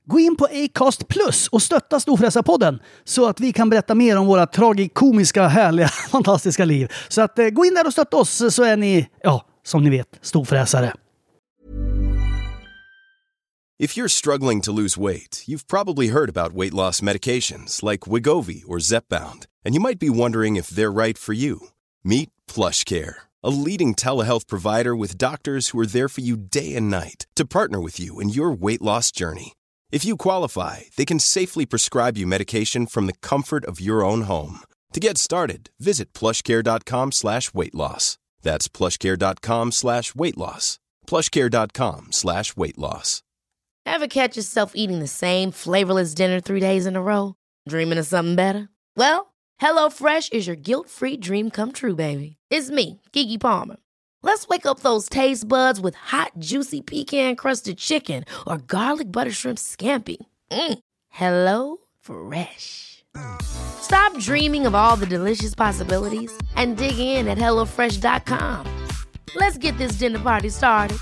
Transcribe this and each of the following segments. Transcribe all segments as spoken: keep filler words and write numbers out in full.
Gå in på Acast Plus och stötta Storfräsarpodden så att vi kan berätta mer om våra tragikomiska, härliga, fantastiska liv. Så att eh, gå in där och stötta oss så är ni, ja, som ni vet, storfräsare. If you're struggling to lose weight, you've probably heard about weight loss medications like Wegovy or Zepbound, and you might be wondering if they're right for you. Meet PlushCare, a leading telehealth provider with doctors who are there for you day and night to partner with you in your weight loss journey. If you qualify, they can safely prescribe you medication from the comfort of your own home. To get started, visit plushcare.com slash weight loss. That's plushcare.com slash weight loss. plushcare.com slash weight loss. Ever catch yourself eating the same flavorless dinner three days in a row? Dreaming of something better? Well, HelloFresh is your guilt-free dream come true, baby. It's me, Keke Palmer. Let's wake up those taste buds with hot, juicy pecan-crusted chicken or garlic butter shrimp scampi. Mm. Hello Fresh. Stop dreaming of all the delicious possibilities and dig in at hello fresh dot com. Let's get this dinner party started.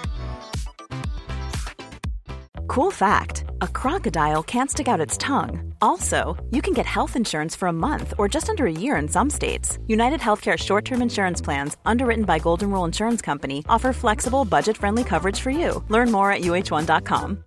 Cool fact, a crocodile can't stick out its tongue. Also, you can get health insurance for a month or just under a year in some states. United Healthcare short-term insurance plans, underwritten by Golden Rule Insurance Company, offer flexible, budget-friendly coverage for you. Learn more at u h one dot com.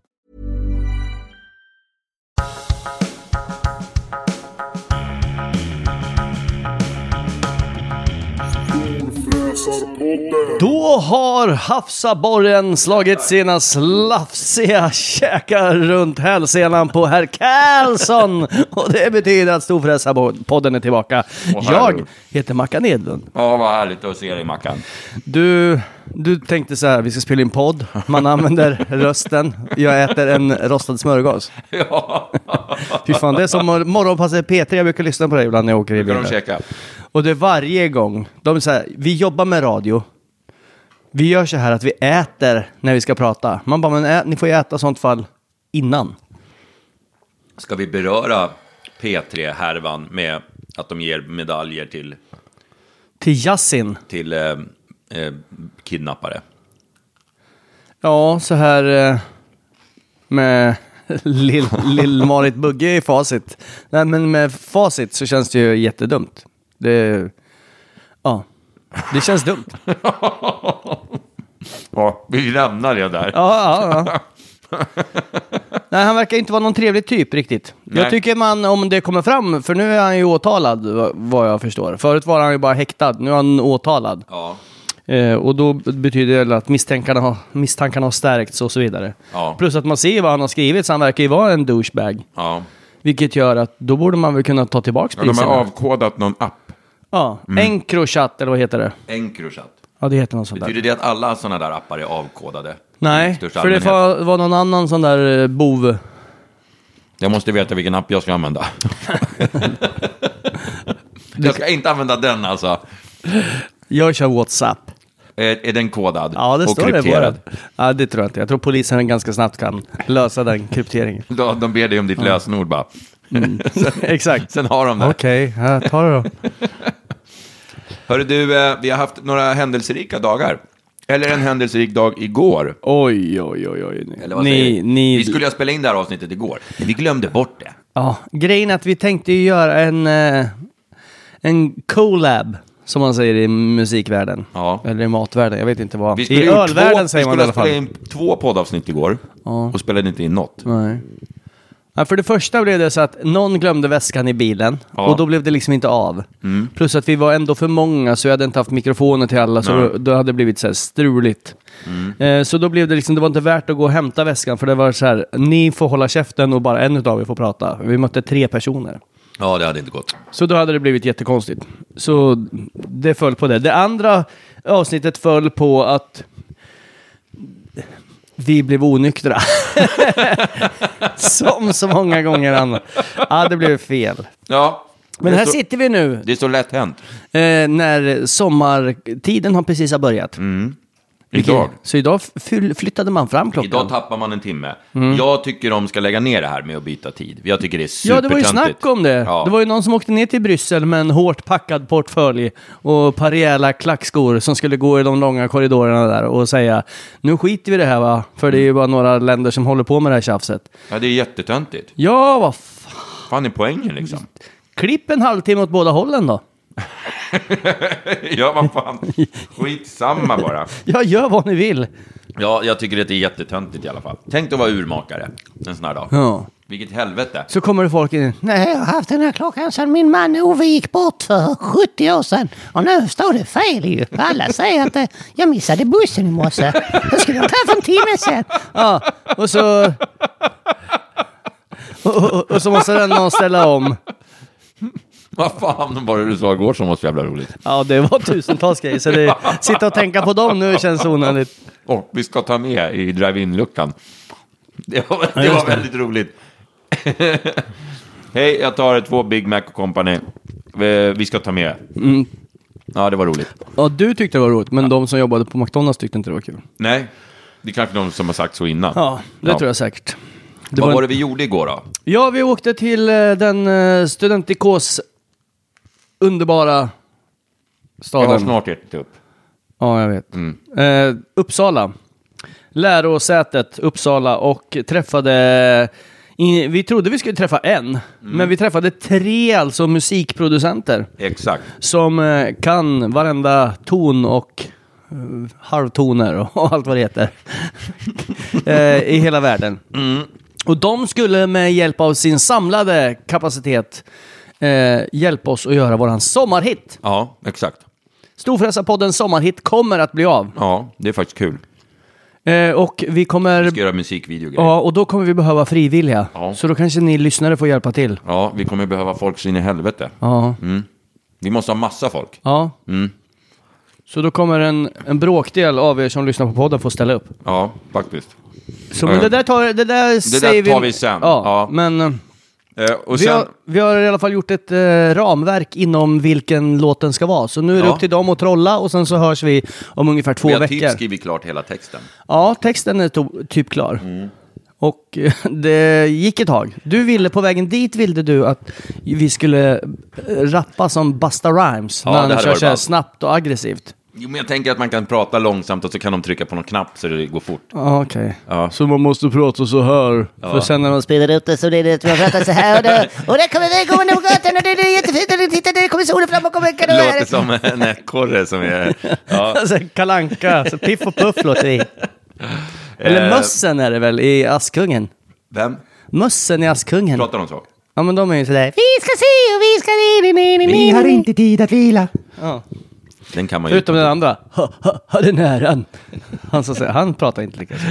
Då har havsaborren slagit sina slafsiga käkar runt hälsenan på herr Karlsson. Och det betyder att Storfräsarpodden är tillbaka. Jag heter Mackan Edlund. Ja, vad härligt att se dig, Mackan. Du, du tänkte så här, vi ska spela in podd. Man använder rösten. Jag äter en rostad smörgås. Ja. Fy fan, det är som morgonpasset P tre. Jag brukar lyssna på det ibland när jag åker i bilen. De käka. Och det är varje gång. De säger, vi jobbar med radio. Vi gör så här att vi äter när vi ska prata. Man bara, men ä, ni får ju äta sånt fall innan. Ska vi beröra P tre-härvan med att de ger medaljer till... Till Yasin. Till eh, eh, kidnappare. Ja, så här eh, med lill, lill Marit Bugge i facit. Nej, men med facit så känns det ju jättedumt. Det, ja, det känns dumt. Ja, vi lämnar det där. Ja, ja, ja. Nej, han verkar inte vara någon trevlig typ riktigt. Nej. Jag tycker man, om det kommer fram, för nu är han ju åtalad, vad jag förstår. Förut var han ju bara häktad, nu är han åtalad. Ja. Eh, och då betyder det att misstankarna har, misstankarna har stärkts och så vidare. Ja. Plus att man ser vad han har skrivit, så han verkar ju vara en douchebag. Ja. Vilket gör att då borde man väl kunna ta tillbaka Ja, de priserna. har avkodat någon app. Ja, mm. Encrochat eller vad heter det? Encrochat. Ja, det heter något sånt där. Betyder det att alla sådana där appar är avkodade? Nej, för det var, var någon annan sån där bov. Jag måste veta vilken app jag ska använda. Jag ska inte använda den alltså. Jag kör WhatsApp. Är, är den kodad? Ja, det och står krypterad? det bara. Ja, det tror jag inte. Jag tror polisen ganska snabbt kan lösa den krypteringen. De, de ber dig om ditt ja. lösenord bara. Mm. Exakt. Sen har de det. Okej, okay, ja, ta det då. Hörru du, vi har haft några händelserika dagar. Eller en händelserik dag igår. Oj, oj, oj, oj. Eller vad ni, ni... Vi skulle ha spelat in det här avsnittet igår, men vi glömde bort det. Ja, grejen är att vi tänkte göra en, en collab, som man säger i musikvärlden. Ja. Eller i matvärlden, jag vet inte vad. I ölvärlden två, säger man i alla fall. Vi skulle spela in två poddavsnitt igår ja. och spelade inte in något. Nej. Ja, för det första blev det så att någon glömde väskan i bilen. Ja. Och då blev det liksom inte av. Mm. Plus att vi var ändå för många, så jag hade inte haft mikrofoner till alla. Så då, då hade det blivit så här struligt. Mm. Eh, så då blev det liksom, det var inte värt att gå och hämta väskan. För det var så här, ni får hålla käften och bara en av er får prata. Vi mötte tre personer. Ja, det hade inte gått. Så då hade det blivit jättekonstigt. Så det föll på det. Det andra avsnittet föll på att vi blev onyktra. Som så många gånger annat. Ja, det blev fel. Ja. Men här så, sitter vi nu. Det är så lätt hänt. Eh, när sommartiden har precis har börjat. Mm. Idag. Så idag f- flyttade man fram klockan. Idag tappar man en timme. Mm. Jag tycker de ska lägga ner det här med att byta tid. Jag tycker det är supertöntigt. Ja, det var ju snack om det. Ja. Det var ju någon som åkte ner till Bryssel med en hårt packad portfölj och par rejäla klackskor som skulle gå i de långa korridorerna där och säga, nu skiter vi det här va? För det är ju bara några länder som håller på med det här tjafset. Ja, det är jättetöntigt. Ja, vad fan. Fan är poängen liksom? Klipp en halvtimme åt båda hållen då. Ja, vad fan. Skitsamma bara. Ja, gör vad ni vill. Ja, jag tycker att det är jättetöntigt i alla fall. Tänk att vara urmakare en sån här dag. Ja. Vilket helvete. Så kommer det folk in. Nej, jag har haft den här klockan sedan min man Ove gick bort för sjuttio år sedan. Och nu står det fel ju. Alla säger att eh, jag missade bussen i morse. Jag skulle ha tagit för en timme sedan. Ja, och så... Och, och, och så måste den någon ställa om. Vad fan var det du sa igår som var så jävla roligt? Ja, det var tusentals grejer. Så det, sitta och tänka på dem nu känns onödigt. Och vi ska ta med i drive-in-luckan. Det var, det var väldigt roligt. Hej, jag tar två Big Mac och Company. Vi ska ta med. Mm. Ja, det var roligt. Ja, du tyckte det var roligt, men ja. De som jobbade på McDonald's tyckte inte det var kul. Nej, det är kanske någon som har sagt så innan. Ja, det ja. tror jag säkert. Det Vad var, en... var det vi gjorde igår då? Ja, vi åkte till uh, den uh, studentikos underbara staden. Jag har snart gett upp. Ja, jag vet. Mm. Uh, Uppsala. Lärosätet Uppsala och träffade... In, vi trodde vi skulle träffa en, mm. men vi träffade tre alltså musikproducenter. Exakt. Som uh, kan varenda ton och uh, halvtoner och, och allt vad det heter. uh, I hela världen. Mm. Och de skulle med hjälp av sin samlade kapacitet eh, hjälpa oss att göra våran sommarhit. Ja, exakt. Storfräsarpoddens sommarhit kommer att bli av. Ja, det är faktiskt kul. Eh, och vi kommer... Vi ska göra musikvideo. Ja, och då kommer vi behöva frivilliga. Ja. Så då kanske ni lyssnare får hjälpa till. Ja, vi kommer behöva folk så in i helvete. Ja. Mm. Vi måste ha massa folk. Ja. Mm. Så då kommer en, en bråkdel av er som lyssnar på podden få ställa upp. Ja, faktiskt. Så men det där tar, det där det säger där tar vi, vi sen. Ja, ja. men eh, och vi, sen... har, vi har i alla fall gjort ett eh, ramverk inom vilken låten ska vara. Så nu är det ja. upp till dem att trolla och sen så hörs vi om ungefär två vi har veckor. Vi har typ skrivit klart hela texten. Ja, texten är to- typ klar. Mm. Och det gick ett tag. Du ville på vägen dit ville du att vi skulle rappa som Busta Rhymes ja, när han kör så snabbt och aggressivt. Jo, men jag tänker att man kan prata långsamt och så kan de trycka på någon knapp så det går fort. Ah, okej. Okay. Ja. Så man måste prata så här. Ja. För sen när man spelar ut det så blir det att man pratar så här. Och, det, och där kommer vi gå på gatan och det är jättefint. Och titta, det kommer solen fram och kommer veckan. Det låter som en ekorre som är... Ja. Alltså, kalanka, så Piff och Puff låter vi. Eller Mössen är det väl i Askungen? Vem? Mössen i Askungen. Pratar de så? Ja, men de är ju sådär. Vi ska se och vi ska... Ni, ni, ni, vi har inte tid att vila. Ja. Den kan man ju utom den andra. Ha, ha, ha den här han. Han, så säger, han pratar inte lika så.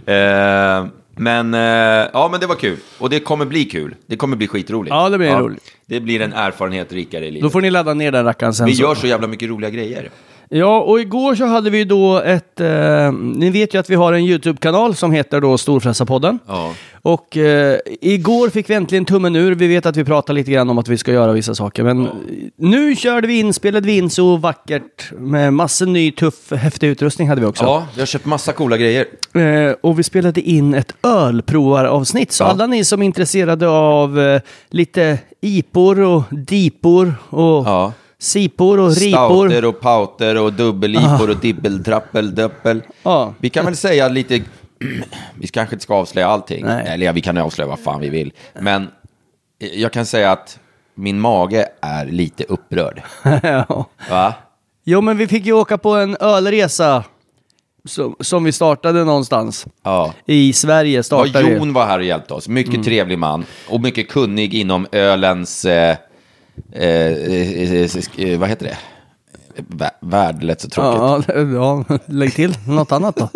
Eh, men, eh, ja, men det var kul. Och det kommer bli kul. Det kommer bli skitroligt. Ja, det blir ja, roligt. Det blir en erfarenhet rikare i livet. Då får ni ladda ner den rackaren sen. Vi så. gör så jävla mycket roliga grejer. Ja, och igår så hade vi då ett... Eh, ni vet ju att vi har en YouTube-kanal som heter då Storfräsarpodden. Ja. Och eh, igår fick vi äntligen tummen ur. Vi vet att vi pratar lite grann om att vi ska göra vissa saker. Men ja. Nu körde vi in, spelade vi in så vackert. Med massor ny, tuff, häftig utrustning hade vi också. Ja, vi har köpt massa coola grejer. Eh, och vi spelade in ett ölprovaravsnitt. Så ja. Alla ni som är intresserade av eh, lite ipor och dipor och... Ja. Sipor och ripor. Stauter och pauter och dubbelipor ah. och dibbeltrappel, döppel. Ah. Vi kan väl säga lite... Vi kanske inte ska avslöja allting. Nej. Eller ja, vi kan avslöja vad fan vi vill. Men jag kan säga att min mage är lite upprörd. Ja. Va? Jo, men vi fick ju åka på en ölresa som, som vi startade någonstans. Ja. I Sverige startade ja, Jon var här och hjälpte oss. Mycket mm. trevlig man. Och mycket kunnig inom ölens... Eh, Eh, eh, eh, vad heter det? V- värld, lät så tråkigt. Ja, ja, lägg till något annat då.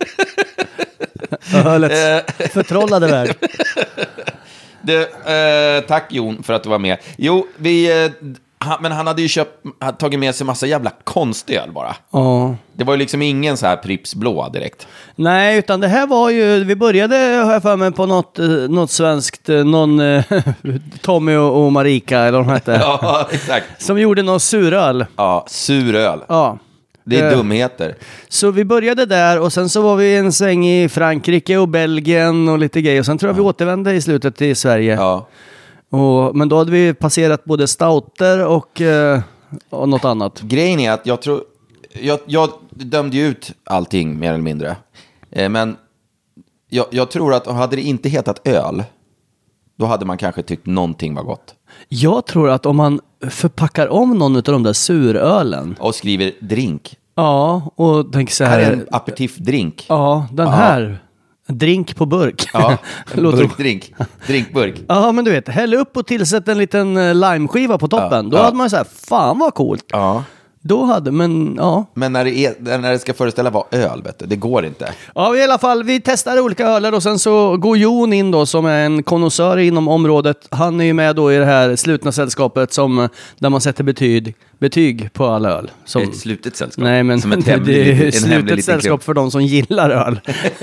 Ölets förtrollade värld. Det, eh, tack Jon för att du var med. Jo, vi... Eh, han, men han hade ju köpt, hade tagit med sig massa jävla konstöl bara. Ja. Det var ju liksom ingen så här Pripps blå direkt. Nej, utan det här var ju, vi började har jag för mig på något, något svenskt, någon Tommy och, och Marika eller vad de hette. Ja, exakt. Som gjorde någon suröl. Ja, suröl. Ja. Det är dumheter. Så vi började där och sen så var vi en sväng i Frankrike och Belgien och lite grejer. Och sen tror jag ja. vi återvände i slutet till Sverige. Ja. Och, men då hade vi passerat både stouter och, och något annat. Grejen är att jag tror... Jag, jag dömde ju ut allting mer eller mindre. Eh, men jag, jag tror att hade det inte hetat öl, då hade man kanske tyckt någonting var gott. Jag tror att om man förpackar om någon av de där surölen och skriver drink. Ja, och tänk så här. Här är en aperitifdrink. Ja, den Aha. här. Drink på burk. Ja, burkdrink. Drinkburk. Ja, men du vet, häll upp och tillsätt en liten limeskiva på toppen. Ja, då ja. hade man så här, fan vad coolt. Ja. Då hade, men ja. Men när det, är, när det ska föreställa vara öl, vet du, det går inte. Ja, i alla fall, vi testar olika öler och sen så går Jon in då som är en konnässör inom området. Han är ju med då i det här slutna sällskapet som, där man sätter betyg, betyg på all öl. Som, ett slutet sällskap? Nej, men som ett hemlig, det är en slutet sällskap för de som gillar öl.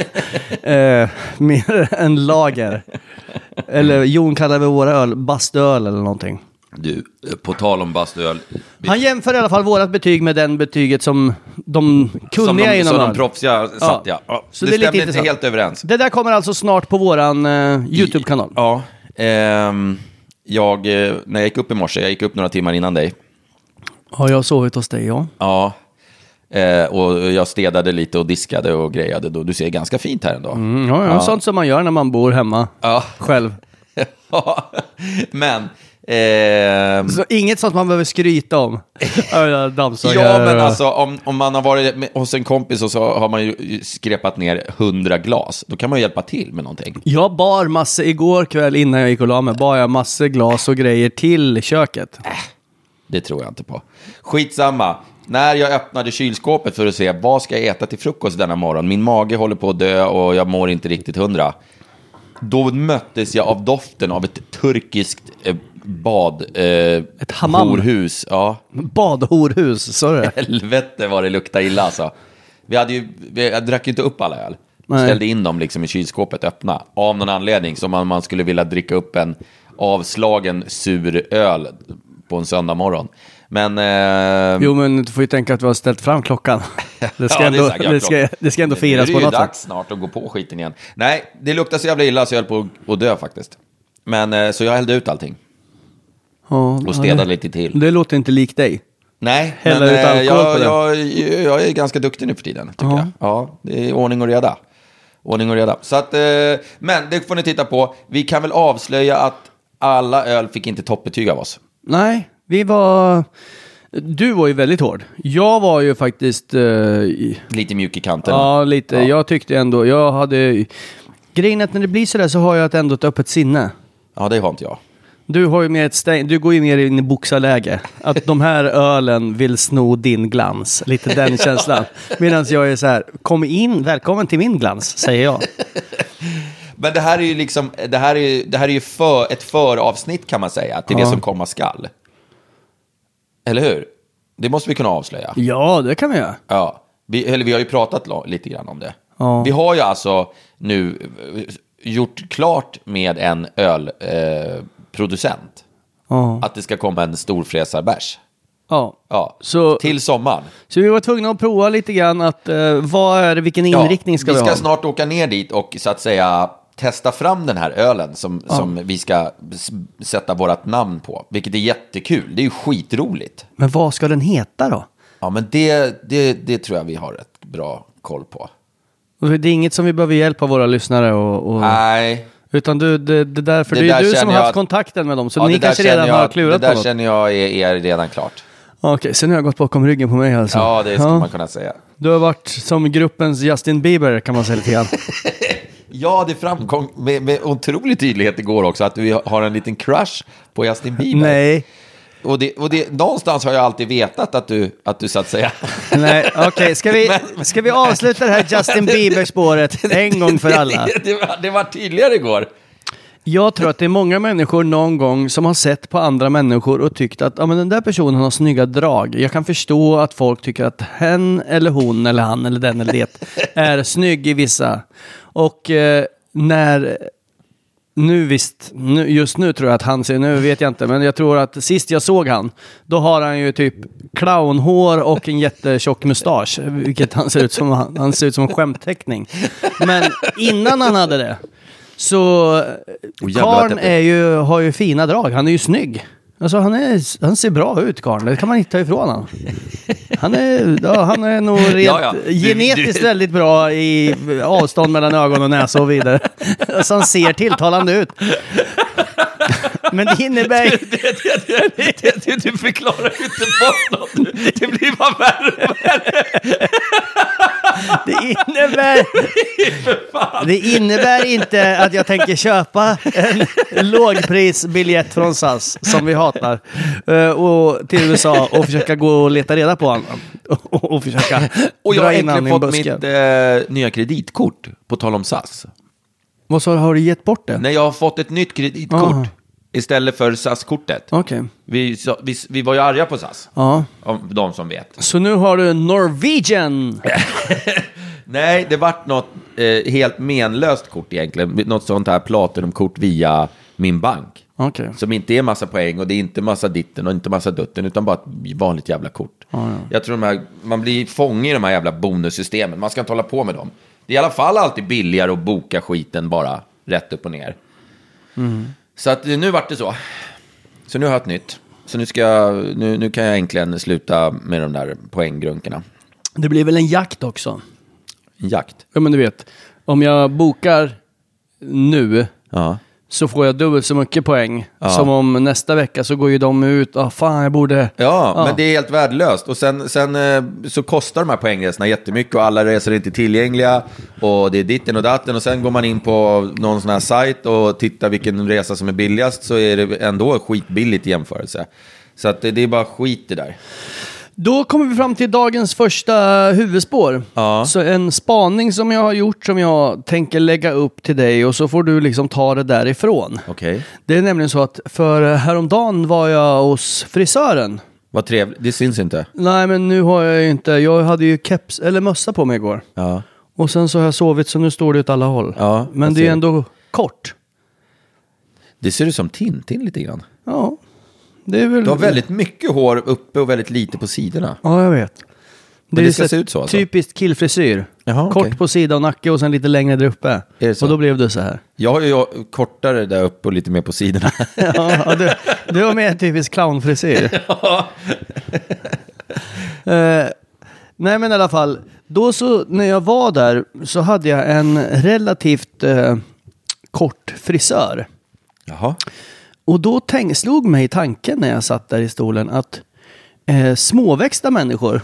eh, mer än lager. Eller Jon kallar vi våra öl bastuöl eller någonting. Du, på tal om bastuöl. Han jämför i alla fall vårat betyg med den betyget som de kunniga som de, inom som de proffsiga satt, ja. ja. Så det, det är stämde lite inte helt överens. Det där kommer alltså snart på våran uh, YouTube-kanal. Ja. Ehm, jag, när jag gick upp i morse, jag gick upp några timmar innan dig. Har jag sovit hos dig, ja. Ja. Eh, och jag städade lite och diskade och grejade. Då. Du ser ganska fint här ändå. Mm, ja, ja, sånt som man gör när man bor hemma ja. själv. Ja, men... Eh, så inget sånt man behöver skryta om. Ja, men alltså om, om man har varit med, hos en kompis och så har man ju skrepat ner hundra glas, då kan man ju hjälpa till med någonting. Jag bar massor igår kväll innan jag gick och la mig, bar jag massor glas och grejer till köket. Äh, det tror jag inte på. Skitsamma. När jag öppnade kylskåpet för att se vad ska jag äta till frukost denna morgon, min mage håller på att dö och jag mår inte riktigt hundra. Då möttes jag av doften av ett turkiskt eh, bad eh, ett hammam. Horhus. Ja. Badhorhus, så det. Helvete vad det luktar illa alltså. Vi hade ju, vi, jag drack ju inte upp alla öl. Nej. Ställde in dem liksom i kylskåpet öppna. Av någon anledning som man, man skulle vilja dricka upp en avslagen sur öl på en söndag morgon. Men, eh... jo, men du får ju tänka att vi har ställt fram klockan. Det ska, ja, ändå, det det ska, det ska ändå firas på något sätt. Det är ju dags snart att gå på skiten igen. Nej, det luktar så jävla illa så jag höll på att dö faktiskt. Men eh, så jag hällde ut allting. Ja, och städade lite till. Det låter inte likt dig. Nej, Hälla men ut alkohol jag, på det. Jag, jag är ganska duktig nu för tiden, tycker ja. jag. Ja, det är ordning och reda. Ordning och reda. Så att, eh, men det får ni titta på. Vi kan väl avslöja att alla öl fick inte toppbetyg av oss. Nej, vi var... Du var ju väldigt hård. Jag var ju faktiskt... Uh, lite mjuk i kanten. Ja, lite. Ja. Jag tyckte ändå... Jag hade... Grejen är att när det blir sådär så har jag ändå ett öppet sinne. Ja, det har inte jag. Du har ju mer ett stäng... Du går ju mer in i boxarläge. Att de här ölen vill sno din glans. Lite den känslan. Medan jag är så här... Kom in, välkommen till min glans, säger jag. Men det här är ju liksom... Det här är ju, det här är ju för, ett föravsnitt kan man säga. Till ja. det som komma skall. Eller hur? Det måste vi kunna avslöja. Ja, det kan vi göra. Ja, vi, eller vi har ju pratat lo- lite grann om det. Ja. Vi har ju alltså nu gjort klart med en ölproducent eh, ja. att det ska komma en storfräsarbärs. Ja. Ja, så, till sommaren. Så vi var tvungna att prova lite grann att eh, vad är det, vilken inriktning ska ja, vi vi ha? ha? Vi ska snart åka ner dit och så att säga testa fram den här ölen som, ja. som vi ska s- sätta vårat namn på. Vilket är jättekul. Det är ju skitroligt. Men vad ska den heta då? Ja, men det, det, det tror jag vi har ett bra koll på. Det är inget som vi behöver hjälpa våra lyssnare och... och... Nej. Utan du, det, det, där, för det, det är ju du som har haft jag... kontakten med dem. Så ja, ni kanske redan jag, har klurat på något. Det där känner jag är, är redan klart. Okej, okay, sen har jag gått bakom ryggen på mig alltså. Ja, det ska ja. man kunna säga. Du har varit som gruppens Justin Bieber kan man säga lite grann. Ja, det framkom med, med otrolig tydlighet igår också att du har en liten crush på Justin Bieber. Nej. Och, det, och det, någonstans har jag alltid vetat att du, att du så att säga... Nej, okej. Okay. Ska, vi, Men... ska vi avsluta det här Justin Bieber-spåret en gång för alla? Det, det, var, det var tydligare igår. Jag tror att det är många människor någon gång som har sett på andra människor och tyckt att ja, men den där personen har snygga drag. Jag kan förstå att folk tycker att hen eller hon eller han eller den eller det är snygg i vissa. Och eh, när nu visst, nu, just nu tror jag att han ser, nu vet jag inte, men jag tror att sist jag såg han, då har han ju typ clownhår och en jättetjock mustasch, vilket han ser ut som, han, han ser ut som en skämtteckning. Men innan han hade det, så oh, Karn är ju, har ju fina drag, han är ju snygg. Alltså han, är, han ser bra ut, Karn. Det kan man inte ta ifrån honom. Han är, ja, han är nog rent ja, ja. Du, genetiskt du... väldigt bra i avstånd mellan ögon och näsa och vidare. Så han ser tilltalande ut. Men det innebär... Det, det, det, det, det, det, du förklarar inte bort något. Det blir bara värre och värre. Det innebär... Det innebär inte att jag tänker köpa en lågprisbiljett från S A S som vi hatar och till U S A och försöka gå och leta reda på honom och, och försöka och jag har äntligen fått mitt eh, nya kreditkort på tal om S A S. Vad sa du, har du gett bort det? Nej, jag har fått ett nytt kreditkort ah. istället för S A S-kortet. Okay. Vi, så, vi, vi var ju arga på S A S. Ah. Om de som vet. Så nu har du Norwegian. Nej, det vart något eh, helt menlöst kort egentligen. Något sånt här Platinum-kort via min bank. Okay. Som inte är massa poäng och det är inte massa ditten och inte massa dutten utan bara ett vanligt jävla kort. Ah, ja. Jag tror de här, man blir fångig i de här jävla bonussystemen. Man ska inte hålla på med dem. Det är i alla fall alltid billigare att boka skiten bara rätt upp och ner. Mm. Så att nu vart det så. Så nu har jag ett nytt. Så nu, ska jag, nu, nu kan jag egentligen sluta med de där poänggrunkorna. Det blir väl en jakt också? En jakt? Ja, men du vet. Om jag bokar nu ja. så får jag dubbelt så mycket poäng. Ja. Som om nästa vecka så går ju de ut. Ah, fan, jag borde... Ja, ja, men det är helt värdelöst. Och sen, sen så kostar de här poängresorna jättemycket. Och alla resor är inte tillgängliga. Och det är ditten och datten. Och sen går man in på någon sån här sajt och tittar vilken resa som är billigast. Så är det ändå skitbilligt i jämförelse. Så att det, det är bara skit det där. Då kommer vi fram till dagens första huvudspår. Ja. Så en spaning som jag har gjort som jag tänker lägga upp till dig och så får du liksom ta det därifrån. Okay. Det är nämligen så att för häromdagen var jag hos frisören. Vad trevligt, det syns inte. Nej, men nu har jag ju inte, jag hade ju keps eller mössa på mig igår. Ja. Och sen så har jag sovit så nu står det åt alla håll. Ja, men det är ändå kort. Det ser ut som Tintin lite grann. Ja. Det är väl... Du har väldigt mycket hår uppe och väldigt lite på sidorna. Ja, jag vet. Det, det, det ska se ut så alltså. Typiskt killfrisyr. Jaha, kort okay. på sida och nacke och sen lite längre där uppe. Är det så? Och då blev det så här. Jag har ju kortare där uppe och lite mer på sidorna. Ja, du, du har mer typisk clownfrisyr. Ja. uh, nej, men i alla fall. Då så, när jag var där så hade jag en relativt uh, kort frisör. Jaha. Och då tänk, slog mig tanken när jag satt där i stolen att eh, småväxta människor,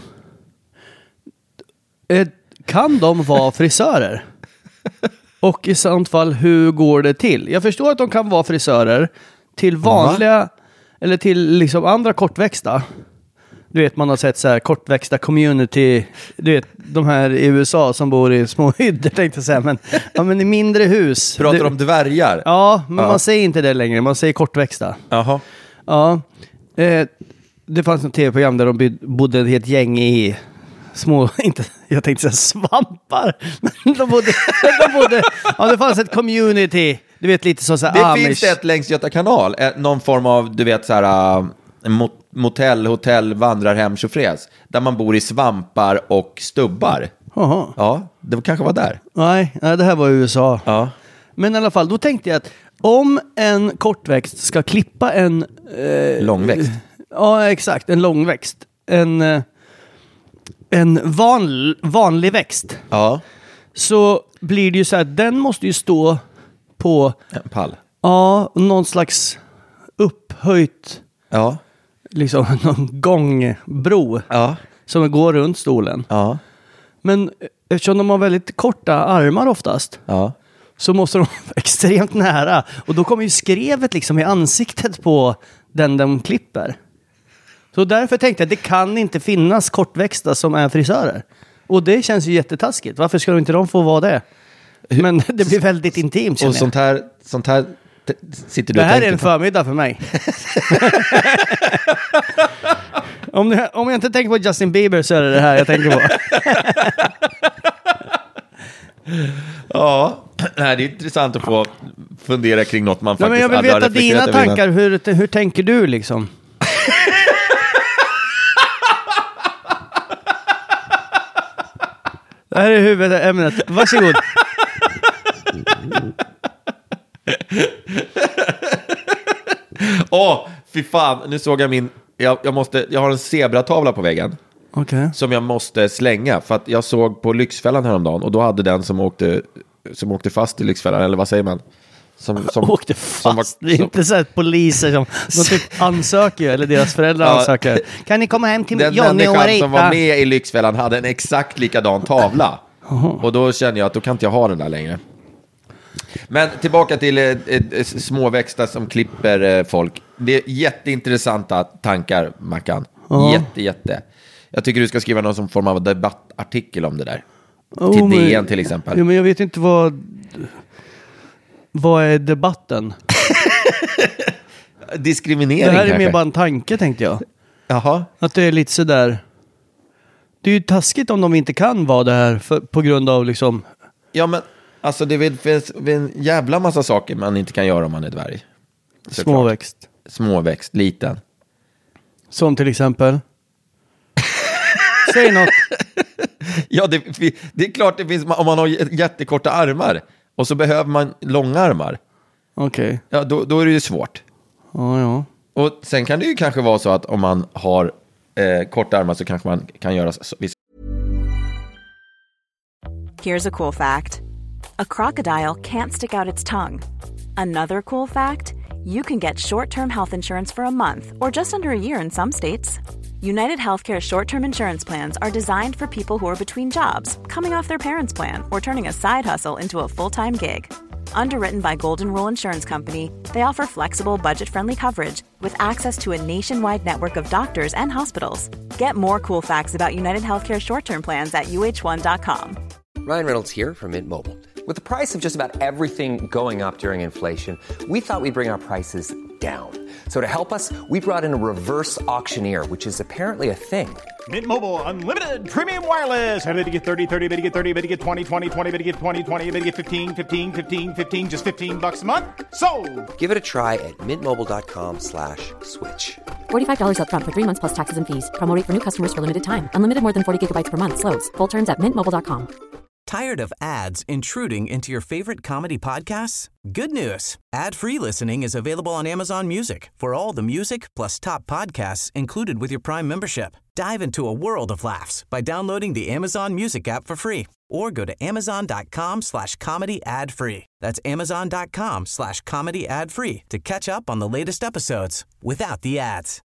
eh, kan de vara frisörer? Och i sånt fall, hur går det till? Jag förstår att de kan vara frisörer till vanliga, Aha. eller till liksom andra kortväxta. Du vet, man har sett så här kortväxta community, du vet, de här i U S A som bor i små hyddor, tänkte jag säga, men, ja, men i mindre hus. Pratar du om dvärgar? Ja, men ja. man säger inte det längre, man säger kortväxta. Jaha. Ja, eh, det fanns ett tv-program där de bodde ett helt gäng i små, inte, jag tänkte säga svampar, men de bodde, de bodde, ja, det fanns ett community, du vet, lite så, så här, det Amish. Finns det ett längs Göta kanal, någon form av, du vet, så här, uh, mot, motell, hotell, vandrarhem, tjofräs, där man bor i svampar och stubbar. Aha. Ja, det kanske var där. Nej, nej, det här var i U S A. Ja. Men i alla fall, då tänkte jag att om en kortväxt ska klippa en... Eh, långväxt. Ja, exakt. En långväxt. En, eh, en van, vanlig växt. Ja. Så blir det ju så här, den måste ju stå på... En pall. Ja, någon slags upphöjt... Ja. Liksom någon gångbro. Ja. Som går runt stolen. Ja. Men eftersom de har väldigt korta armar oftast. Ja. Så måste de vara extremt nära. Och då kommer ju skrevet liksom i ansiktet på den de klipper. Så därför tänkte jag att det kan inte finnas kortväxta som är frisörer. Och det känns ju jättetaskigt. Varför ska inte de få vara det? Men det blir väldigt intimt. Och sånt här, sånt här t- sitter du det och här är en på. förmiddag för mig. om, ni, om jag inte tänker på Justin Bieber så är det det här jag tänker på. Ja, det är intressant att få fundera kring något man ja, faktiskt men jag vill veta dina tankar. Hur, hur tänker du liksom? Det här är huvudämnet. Varsågod. Åh, oh, fy fan. Nu såg jag min... Jag, jag, måste, jag har en zebratavla på väggen. Okay. Som jag måste slänga. För att jag såg på Lyxfällan häromdagen. Och då hade den som åkte, som åkte fast i Lyxfällan. Eller vad säger man? Som, som åkte fast. Som var, det är som, inte så att poliser som de typ ansöker. Eller deras föräldrar ja, ansöker. Kan ni komma hem till den Johnny och Marita? Den som var med i Lyxfällan hade en exakt likadan tavla. Uh-huh. Och då känner jag att då kan inte jag ha den där längre. Men tillbaka till eh, eh, småväxta som klipper eh, folk. Det är jätteintressanta tankar, Mackan. Uh-huh. Jätte, jätte. Jag tycker du ska skriva någon som form av debattartikel om det där. Oh, till D N till exempel. Ja, men jag vet inte vad... Vad är debatten? Diskriminering det här kanske. Är mer bara en tanke, tänkte jag. Jaha. Att det är lite sådär... Det är ju taskigt om de inte kan vara det här för, på grund av liksom... Ja, men alltså det finns en jävla massa saker man inte kan göra om man är dvärg. Småväxt. Småväxt, liten. Som till exempel? Säg något. Ja, det, det är klart det finns om man har jättekorta armar. Och så behöver man långa armar. Okej. Okay. Ja, då, då är det ju svårt. Ja, ja. Och sen kan det ju kanske vara så att om man har eh, korta armar så kanske man kan göra så. Here's a cool fact. A crocodile can't stick out its tongue. Another cool fact, you can get short-term health insurance for a month or just under a year in some states. United Healthcare short-term insurance plans are designed for people who are between jobs, coming off their parents' plan, or turning a side hustle into a full-time gig. Underwritten by Golden Rule Insurance Company, they offer flexible, budget-friendly coverage with access to a nationwide network of doctors and hospitals. Get more cool facts about United Healthcare short-term plans at U H one dot com. Ryan Reynolds here from Mint Mobile. With the price of just about everything going up during inflation, we thought we'd bring our prices down. So to help us, we brought in a reverse auctioneer, which is apparently a thing. Mint Mobile Unlimited Premium Wireless. How to get thirty, thirty, how to get thirty, how to get twenty, twenty, twenty, how to get twenty, twenty, how to get fifteen, fifteen, fifteen, fifteen, just fifteen bucks a month? Sold! Give it a try at mintmobile.com slash switch. forty-five dollars up front for three months plus taxes and fees. Promo rate for new customers for limited time. Unlimited more than forty gigabytes per month. Slows full terms at mint mobile dot com. Tired of ads intruding into your favorite comedy podcasts? Good news. Ad-free listening is available on Amazon Music for all the music plus top podcasts included with your Prime membership. Dive into a world of laughs by downloading the Amazon Music app for free or go to amazon.com slash comedy ad free. That's amazon.com slash comedy ad free to catch up on the latest episodes without the ads.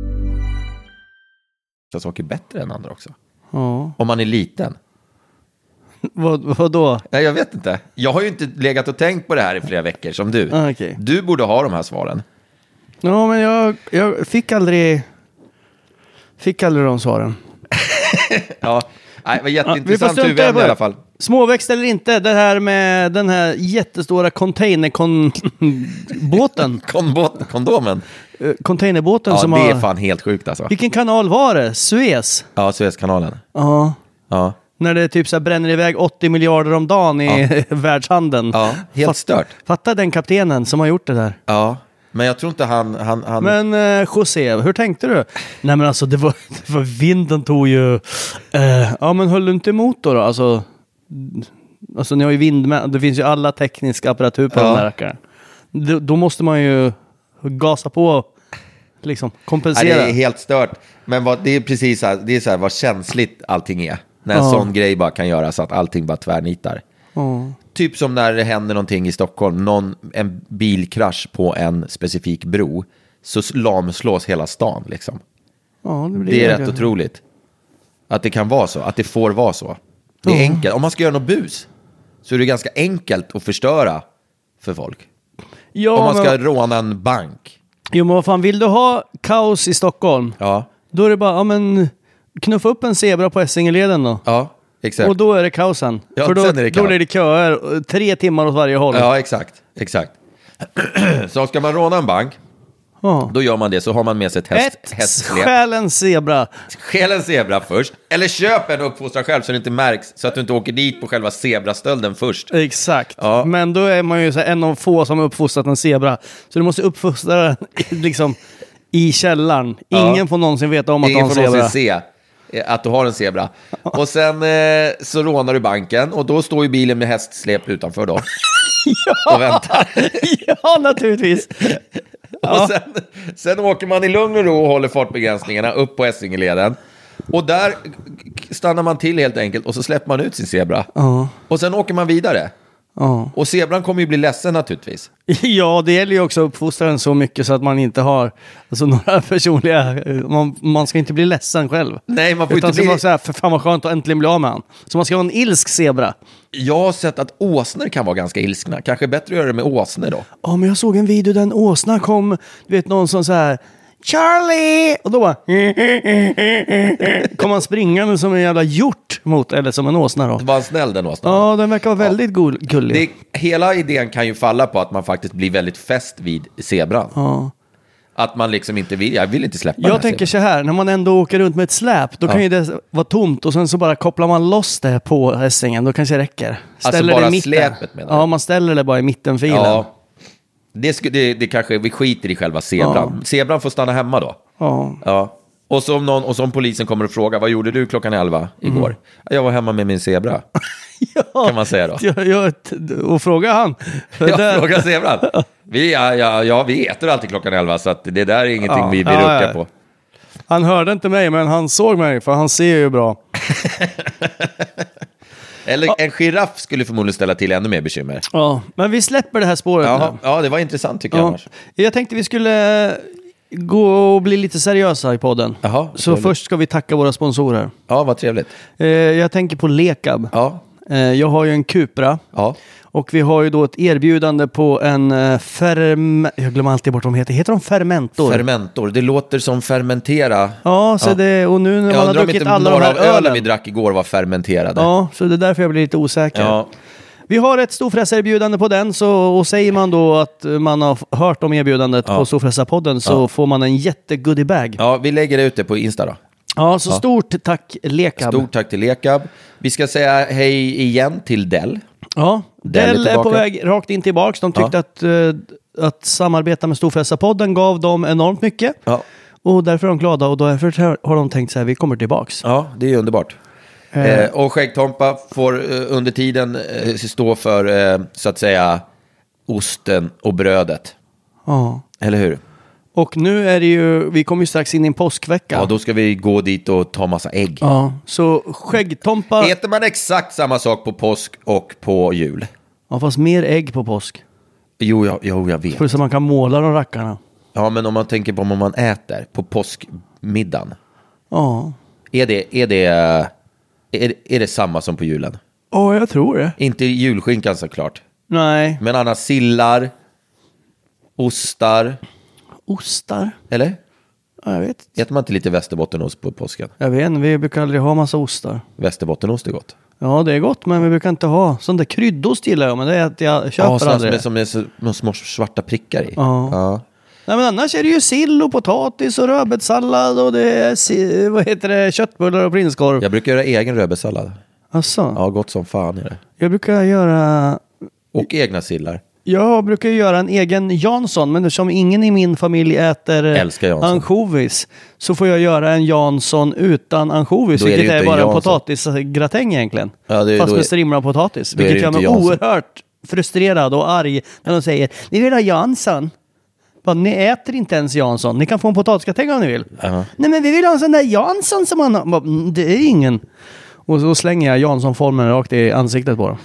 Saker bättre än andra också. Ja. Om man är liten. Vad, vad då? Nej, jag vet inte. Jag har ju inte legat och tänkt på det här i flera veckor som du. Ah, okay. Du borde ha de här svaren. Ja, men jag, jag fick aldrig fick aldrig de svaren. Ja, nej, det var jätteintressant ja, huvudämne i alla fall. Småväxt eller inte, det här med den här jättestora containerbåten. Konbåt, kondomen. Containerbåten ja, som har... Ja, det har... är fan helt sjukt alltså. Vilken kanal var det? Suez? Ja, Suezkanalen. Ja. Ja. När det typ så bränner iväg åttio miljarder om dagen i ja. världshandeln. Ja, helt Fatt, stört. Fatta den kaptenen som har gjort det där. Ja, men jag tror inte han... han, han... Men eh, José, hur tänkte du? Nej men alltså, det var, det var vinden tog ju... Eh, ja men höll du inte emot då? då? Alltså, alltså ni har ju vind med, det finns ju alla tekniska apparatur på ja. den där. Då, då måste man ju gasa på, liksom kompensera. Ja, det är helt stört. Men vad, det är precis så här, det är så här vad känsligt allting är. När en oh. sån grej bara kan göra så att allting bara tvärnitar. Oh. Typ som när det händer någonting i Stockholm. Någon, en bilkrasch på en specifik bro. Så lamslås hela stan liksom. Oh, det, blir det är det. rätt otroligt. Att det kan vara så. Att det får vara så. Det är oh. enkelt. Om man ska göra något bus så är det ganska enkelt att förstöra för folk. Ja, om man ska men... råna en bank. Jo men vad fan, vill du ha kaos i Stockholm? Ja. Då är det bara, ja men... knuffa upp en zebra på Essingeleden då. Ja, exakt. Och då är det kaosen. Ja, för då, är det då är det köer, tre timmar åt varje håll. Ja, exakt. exakt. Så ska man råna en bank, Ja. Då gör man det, så har man med sig ett häst, ett hästsläp. Stjäl en zebra. Stjäl en zebra först. Eller köp en och uppfostra själv så det inte märks. Så att du inte åker dit på själva zebrastölden först. Exakt. Ja. Men då är man ju så här, en av få som har uppfostrat en zebra. Så du måste uppfostra den liksom i källaren. Ingen ja. får någonsin veta om att Ingen du har en zebra. Ingen får någonsin se att du har en zebra. Och sen eh, så rånar du banken. Och då står ju bilen med hästsläp utanför då. Ja. Och väntar. Ja, naturligtvis. Ja. Och sen, sen åker man i lugn och ro och håller fartbegränsningarna upp på Essingeleden. Och där stannar man till helt enkelt. Och så släpper man ut sin zebra. Ja. Och sen åker man vidare. Ja. Och zebran kommer ju bli ledsen naturligtvis. Ja, det gäller ju också att uppfostra den så mycket så att man inte har alltså, några personliga... Man, man ska inte bli ledsen själv. Nej, man får Utan inte bli... Man säga, för fan vad skönt att äntligen bli av med han. Så man ska ha en ilsk zebra. Jag har sett att åsnor kan vara ganska ilskna. Kanske bättre att göra det med åsnor då. Ja, men jag såg en video där en åsna kom, du vet någon som så här... Charlie! Och då bara... kom han springande som en jävla hjort mot, eller som en åsna då. Det var en snäll den åsnan. Ja, den verkar vara väldigt ja. gullig. Det, hela idén kan ju falla på att man faktiskt blir väldigt fäst vid zebran. Ja. Att man liksom inte vill, jag vill inte släppa Jag den tänker så här, när man ändå åker runt med ett släp, då ja. kan ju det vara tomt och sen så bara kopplar man loss det på hästängen, då kanske det räcker. Ställer alltså bara det släpet menar du? Ja, man ställer det bara i mittenfilen. Ja. Det, sk- det, det kanske, vi skiter i själva zebran. Ja. Zebran får stanna hemma då. Ja. Ja. Och så om någon, och så om polisen kommer och frågar, vad gjorde du klockan elva igår? Mm. Jag var hemma med min zebra. Ja. Kan man säga då. Ja, ja, och fråga han. Jag där... frågar zebran. Vi, ja, ja, ja, vi äter alltid klockan elva, så att det där är ingenting ja. vi blir rucka ja, ja. på. Han hörde inte mig, men han såg mig, för han ser ju bra. Eller ja. en giraff skulle förmodligen ställa till ännu mer bekymmer. Ja, men vi släpper det här spåret ja, nu. Ja, det var intressant tycker ja. jag annars. Jag tänkte vi skulle gå och bli lite seriösa i podden. Jaha, så trevligt. Först ska vi tacka våra sponsorer. Ja, vad trevligt. Eh, jag tänker på Lekab. Ja. Eh, jag har ju en Cupra. Ja. Och vi har ju då ett erbjudande på en uh, ferm... Jag glömmer alltid bort vad de heter. Heter de fermentor? Fermentor, det låter som fermentera. Ja, så ja. det... Och nu när jag man har druckit alla de här ölen... ölen vi drack igår var fermenterade. Ja, så det är därför jag blir lite osäker. Ja. Vi har ett storfräsarerbjudande på den, så, och säger man då att man har hört om erbjudandet ja. på Storfräsarpodden så ja. får man en jättegoodiebag. Ja, vi lägger ut det på Insta då. Ja, så ja. stort tack Lekab. Stort tack till Lekab. Vi ska säga hej igen till Dell. Ja, Dell, Dell är på väg rakt in tillbaks. De tyckte ja. att, uh, att samarbeta med Storfräsarpodden gav dem enormt mycket. Ja. Och därför är de glada och därför har de tänkt så här, vi kommer tillbaks. Ja, det är underbart. Eh. Eh, och Skäggtompa får eh, under tiden eh, stå för, eh, så att säga, osten och brödet. Ja. Eller hur? Och nu är det ju, vi kommer ju strax in i en påskvecka. Ja, då ska vi gå dit och ta massa ägg. Ja, så Skäggtompa... Äter man exakt samma sak på påsk och på jul? Ja, fast mer ägg på påsk. Jo, jag, jo, jag vet. För så man kan måla de rackarna. Ja, men om man tänker på vad man äter på påskmiddagen. Ja. Är det, är det, är, är det samma som på julen? Ja, jag tror det. Inte julskinkan såklart. Nej. Men annars sillar, ostar... Ostar? Eller? Ja, jag vet inte. Äter man inte lite västerbottenost på påsken? Jag vet inte, vi brukar aldrig ha massa ostar. Västerbottenost är gott. Ja, det är gott, men vi brukar inte ha. Sån där kryddost gillar jag, men det är att jag köper ja, aldrig. Ja, som är så, med små svarta prickar i. Ja. ja. Nej, men annars är det ju sill och potatis och rödbetssallad och det är, vad heter det, köttbullar och prinskorv. Jag brukar göra egen rödbetssallad. Asså? Ja, gott som fan är det. Jag brukar göra... Och egna sillar. Jag brukar göra en egen Jansson, men som ingen i min familj äter ansjovis så får jag göra en Jansson utan ansjovis, då vilket är, är bara en, en potatisgratäng egentligen. Ja, det, fast med är, strimlad potatis, vilket gör mig Jansson. oerhört frustrerad och arg när de säger, vi vill ha Jansson. Bara, ni äter inte ens Jansson, ni kan få en potatisgratäng om ni vill. Uh-huh. Nej, men vi vill ha en sån där Jansson som man har. Bara, det är ingen. Och så slänger jag Jansson-formen rakt i ansiktet på dem.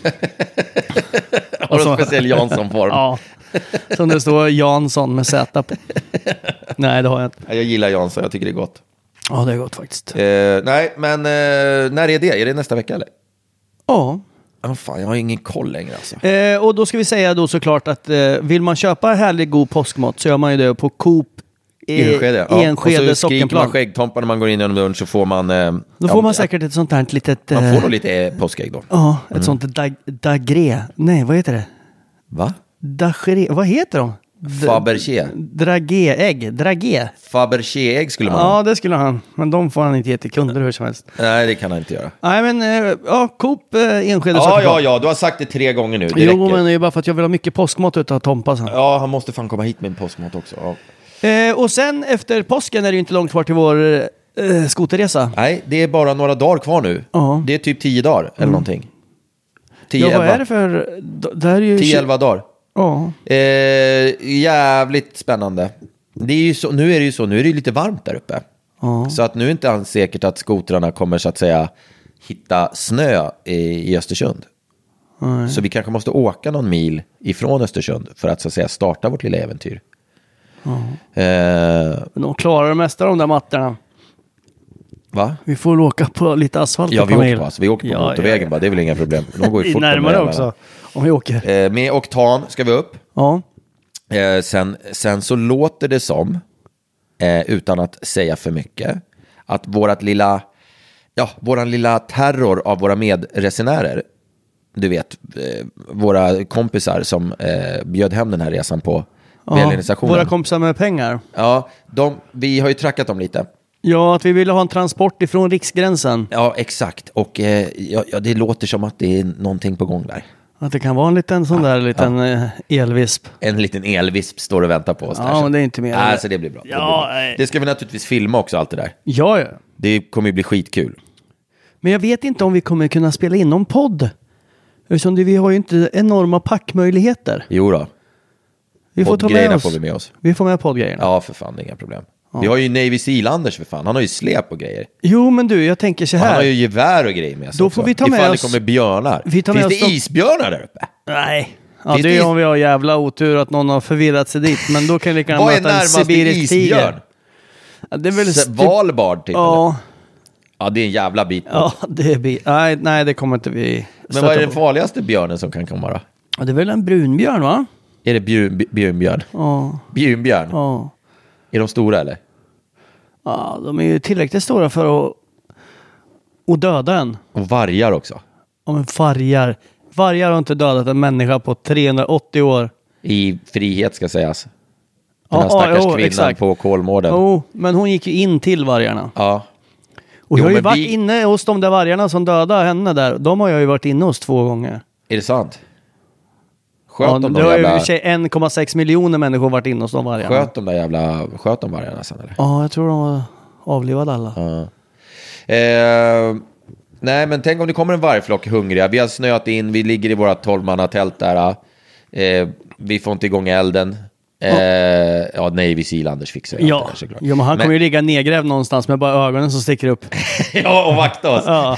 Har du en speciell Jansson-form? Ja, som det står Jansson med Z på. Nej, det har jag inte. Jag gillar Jansson, jag tycker det är gott. Ja, det är gott faktiskt. Eh, nej, men eh, när är det? Är det nästa vecka eller? Ja. Oh, fan, jag har ingen koll längre alltså. Eh, och då ska vi säga då såklart att eh, vill man köpa härlig god påskmat så gör man ju det på Coop Enskede, ja. Enskede och så skriker man sockenplan. Skäggtompa när man går in genom dörren så får man... Eh, då får ja, man säkert ett sånt här litet... Man får nog lite eh, påskägg då. Ja, ett mm. sånt dag, dagré. Nej, vad heter det? Va? Dagré. Vad heter de? Fabergé. Dragé-ägg. Dragé. Fabergé-ägg skulle man Ja, ha. det skulle han. Men de får han inte ge till kunder hur som helst. Nej, det kan han inte göra. Nej, men ja, Coop eh, Enskede. Ja, ja, ja. Du har sagt det tre gånger nu. Det jo, räcker. men det är bara för att jag vill ha mycket påskmat utav Tompa sen. Ja, han måste fan komma hit med en påskmat också. Ja. Eh, och sen efter påsken är det ju inte långt kvar till vår eh, skoterresa. Nej, det är bara några dagar kvar nu. Ja. Det är typ tio dagar eller mm. någonting. tio, ja, vad elva. är det för... Det är ju tio elva dagar. Ja. Eh, jävligt spännande. Det är ju så, nu är det ju så, nu är det ju lite varmt där uppe. Ja. Så att nu är inte alls säkert att skotrarna kommer så att säga hitta snö i, i Östersund. Nej. Så vi kanske måste åka någon mil ifrån Östersund för att så att säga starta vårt lilla äventyr. Ja. Eh, Men de klarar det mesta av de där mattorna. Va? Vi får åka på lite asfalt. Ja, vi åker på, alltså, vi åker på ja, motorvägen ja, ja. bara, det är väl inga problem. De går ju vi fort närmare också, om vi åker. Eh, med oktan ska vi upp. Ja. Eh, sen, sen så låter det som, eh, utan att säga för mycket, att vårat lilla, ja, våran lilla terror av våra medresenärer, du vet, eh, våra kompisar som eh, bjöd hem den här resan på ja, välgörenhetsaktionen. Våra kompisar med pengar. Ja, de, vi har ju trackat dem lite. Ja, att vi ville ha en transport ifrån riksgränsen. Ja, exakt. Och eh, ja, ja, det låter som att det är någonting på gång där. Att det kan vara en liten sån där liten ja. elvisp. En liten elvisp står och väntar på oss. Ja, men det är inte mer. Alltså det blir bra. Ja, det, blir bra. Det ska vi naturligtvis filma också, allt det där. Ja, ja. Det kommer ju bli skitkul. Men jag vet inte om vi kommer kunna spela in någon podd. Eftersom det, vi har ju inte enorma packmöjligheter. Jo då. Vi får ta med oss. Får vi med oss. Vi får med poddgrejerna. Ja, för fan, det är inga problem. Ja. Vi har ju Navy Seal-Anders för fan. Han har ju släp och grejer. Jo, men du, jag tänker så här. Han har ju gevär och grejer med sig. Då får också. vi ta med Ifall oss... det kommer björnar. Vi tar Finns med det oss isbjörnar där uppe? Nej. Ja, Finns det är is... om vi har jävla otur att någon har förvirrat sig dit. Men då kan vi lika gärna möta en närmaste isbjörn? Ja, det är väl S- Valbard typ? Ja. Eller? Ja, det är en jävla bit. Ja, det är bit. Nej, nej, det kommer inte vi. Men vad är den farligaste björnen som kan komma då? Ja, det är väl en brunbjörn, va? Är det björn, björnbjörn? Ja. Björnbjörn? Ja. Är de stora eller? Ja, de är ju tillräckligt stora för att, att döda en. Och vargar också? Ja, men vargar. Vargar har inte dödat en människa på trehundraåttio år. I frihet ska sägas. Den här ja, stackars jo, kvinnan exakt. på Kolmården. Jo, men hon gick ju in till vargarna. Ja. Och Jo, jag har ju men varit vi... inne hos de där vargarna som dödade henne där. De har jag ju varit inne hos två gånger. Är det sant? Sköt Ja, de det de har ju jävla... i och för sig en komma sex miljoner människor varit inne hos de vargarna. Sköt de där jävla... Sköt de vargarna sen eller? Ja, jag tror de var avlivade alla. Ja. Eh, nej, men tänk om det kommer en vargflock hungriga. Vi har snöat in, vi ligger i våra tolvmannatält där. Eh, vi får inte igång elden. Eh, ja, Navy Seal-Anders fixar ju Ja. allt det där, såklart. Ja, men han men... kommer ju ligga nedgrävd någonstans med bara ögonen som sticker upp. Ja, och vakta oss. Ja.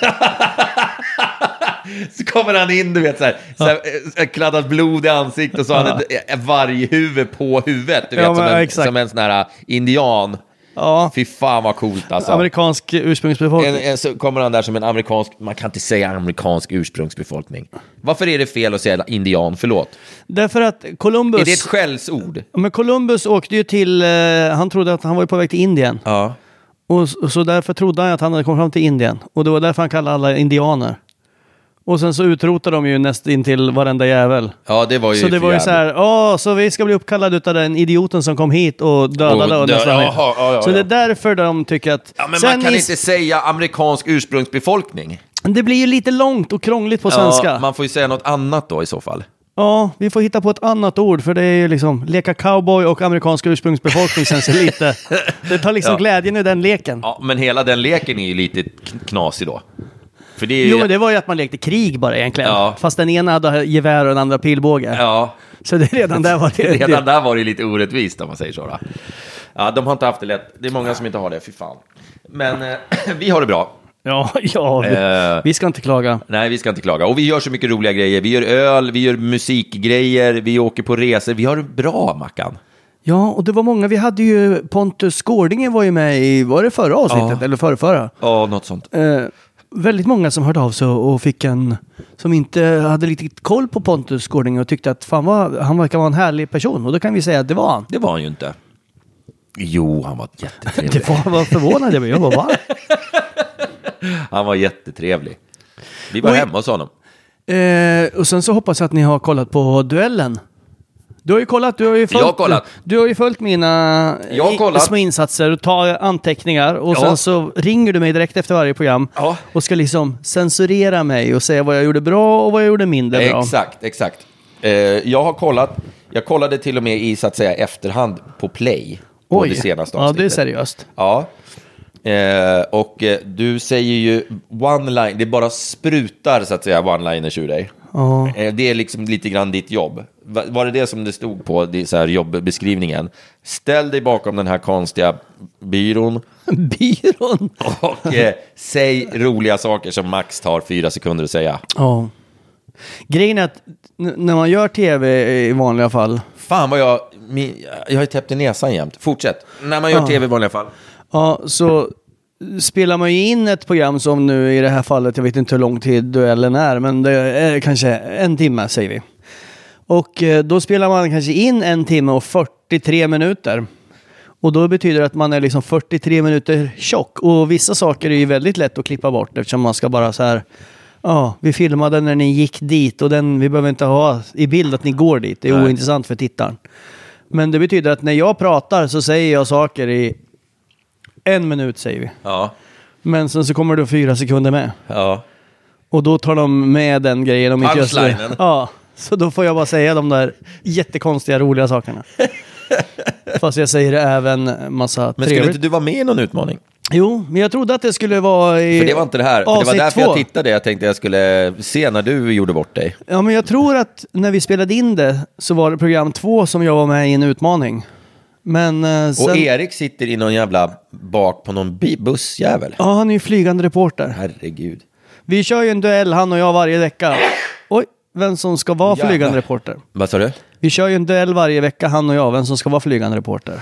Så kommer han in, du vet, så här, så här, ja. kladdat blod i ansiktet och så har han ett, ett varghuvud på huvudet, du vet, Ja, men, som, en, exakt. som en sån här indian. Ja. Fy fan vad coolt alltså. Amerikansk ursprungsbefolkning. En, en, så kommer han där som en amerikansk, man kan inte säga amerikansk ursprungsbefolkning. Varför är det fel att säga indian, förlåt? Därför att Columbus... Är det ett skällsord? Men Columbus åkte ju till, eh, han trodde att han var på väg till Indien. Ja. Och, och så därför trodde han att han hade kommit fram till Indien. Och det var därför han kallade alla indianer. Och sen så utrotade de ju nästan till varenda jävel. Ja, det var ju Så det var ju så här, åh, så vi ska bli uppkallade utav den idioten som kom hit och dödade och och dö- nästan. ja, ja, ja, ja. Så det är därför de tycker att... Ja, men sen man kan i- inte säga amerikansk ursprungsbefolkning. Det blir ju lite långt och krångligt på svenska. Ja, man får ju säga något annat då i så fall. Ja, vi får hitta på ett annat ord, för det är ju liksom leka cowboy och amerikansk ursprungsbefolkning känns det lite. Det tar liksom Ja. glädjen i den leken. Ja, men hela den leken är ju lite kn- knasig då. För det är ju... Jo, men det var ju att man lekte krig bara egentligen. Ja. Fast den ena hade gevär och den andra pilbåge. Ja. Så det redan där var det... Redan där var det lite orättvist om man säger så då. Ja, de har inte haft det lätt. Det är många som inte har det, fy fan. Men eh, vi har det bra. Ja, ja. Vi, Eh. vi ska inte klaga. Nej, vi ska inte klaga. Och vi gör så mycket roliga grejer. Vi gör öl, vi gör musikgrejer, vi åker på resor. Vi har det bra, Mackan. Ja, och det var många. Vi hade ju Pontus Gårdingen var ju med i, var det förra avsnittet? Ja. Eller förra, förra? Ja, något sånt. Eh, väldigt många som hörde av sig och fick en, som inte hade riktigt koll på Pontus Gårdingen och tyckte att fan vad, han verkar vara en härlig person. Och då kan vi säga att det var han. Det var han ju inte. Jo, han var jättetrevlig. Det var, var förvånad jag blev. Jag bara, va? Han var jättetrevlig. Vi var Oj. hemma hos honom. Eh, och sen så hoppas jag att ni har kollat på duellen. Du har ju kollat, du har ju följt, Jag har kollat. Du har ju följt mina Jag har kollat. små insatser och tar anteckningar och Ja. sen så ringer du mig direkt efter varje program Ja. och ska liksom censurera mig och säga vad jag gjorde bra och vad jag gjorde mindre bra. Exakt, exakt. Eh, jag har kollat, jag kollade till och med i så att säga efterhand på Play på Oj. det senaste Ja, det är avsnittet. seriöst. Ja. Eh, och eh, du säger ju one-line, det bara sprutar så att säga one-liners ur dig. Ja. Eh, det är liksom lite grann ditt jobb. Va, var det det som det stod på det, så här, jobbbeskrivningen? Ställ dig bakom den här konstiga byrån. Byrån? Och eh, säg roliga saker som max tar fyra sekunder att säga. Ja. Grejen är att n- när man gör tv i vanliga fall. Fan vad jag, min, jag har ju täppt i näsan jämt. Fortsätt. När man gör Ja. tv i vanliga fall. Ja, så spelar man ju in ett program som nu i det här fallet, jag vet inte hur lång tid duellen är, men det är kanske en timme säger vi. Och eh, då spelar man kanske in en timme och fyrtiotre minuter. Och då betyder det att man är liksom fyrtiotre minuter tjock. Och vissa saker är ju väldigt lätt att klippa bort eftersom man ska bara så här, ja, vi filmade när ni gick dit och den, vi behöver inte ha i bild att ni går dit. Det är Nej. ointressant för tittaren. Men det betyder att när jag pratar så säger jag saker i en minut säger vi. Ja. Men sen så kommer det fyra sekunder med. Ja. Och då tar de med den grejen. Om inte jag skulle- Punchlinen. Ja, så då får jag bara säga de där jättekonstiga roliga sakerna. Fast jag säger även massa Men skulle trevligt. inte du vara med i någon utmaning? Jo, men jag trodde att det skulle vara i För det var inte det här. För det var avsnitt därför två. jag tittade. Jag tänkte jag skulle se när du gjorde bort dig. Ja, men jag tror att när vi spelade in det så var det program två som jag var med i en utmaning. Men eh, sen... Och Erik sitter i någon jävla bak på någon bi- bussjävel. Ja, han är ju flygande reporter. Herregud. Vi kör ju en duell, han och jag, varje vecka. Oj, vem som ska vara Jävlar. flygande reporter. Vad sa du? Vi kör ju en duell varje vecka, han och jag, vem som ska vara flygande reporter.